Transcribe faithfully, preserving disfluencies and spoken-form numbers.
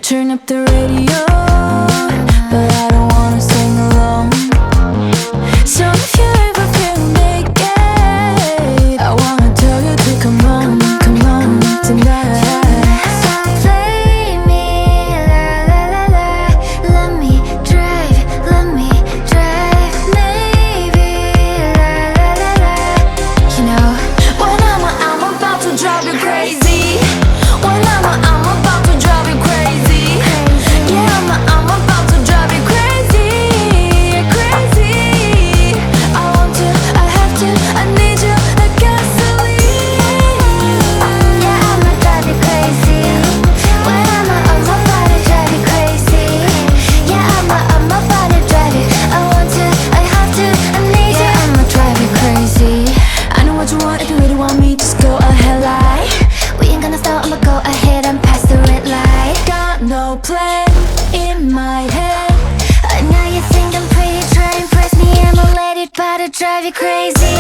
Turn up the radio, but I don't wanna sing along. So if you ever feel naked, I wanna tell you to come on, come on tonight. So play me, la la la la. Let me drive, let me drive. Maybe, la la la la. You know, when I'm, I'm about to drive you crazy. When I'm, I'm about to drive you crazy. Yeah, I'm, I'm about to drive you crazy, crazy. I want to, I have to, I need you like gasoline. Yeah, I'ma drive you crazy. When I'm I'm about to drive you crazy. Yeah, I'm I'm about to drive you. I want to, I have to, I need you. Yeah, I'ma drive you crazy. I know what you want, if you really want me, just go ahead, like. We ain't gonna stop, I'ma go ahead and pass the red light. Got no plan in my head. I know you think I'm pretty, try and impress me. I'ma let it, but to drive you crazy.